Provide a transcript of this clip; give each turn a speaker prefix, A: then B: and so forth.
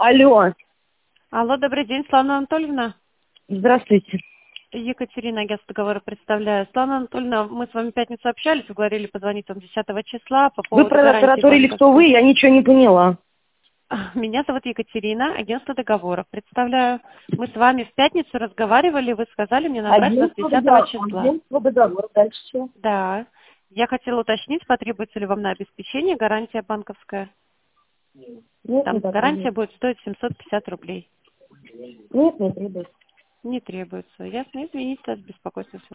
A: Алло,
B: Алло, добрый день, Слава Анатольевна.
A: здравствуйте.
B: Екатерина, агентство договора представляю. Слава Анатольевна, мы с вами в пятницу общались, говорили позвонить вам 10 числа по
A: Вы
B: поводу гарантии
A: протараторили, кто вы,
B: банковской.
A: я ничего не поняла.
B: Меня зовут Екатерина, агентство договоров. Представляю, мы с вами в пятницу разговаривали, вы сказали мне набрать вас 10 числа.
A: Агентство договора, дальше что?
B: Да. Я хотела уточнить, потребуется ли вам на обеспечение гарантия банковская.
A: Нет,
B: Там
A: не
B: гарантия
A: потребуется.
B: будет стоить 750 рублей.
A: Нет, не требуется.
B: Не требуется. Ясно, извините за беспокойство.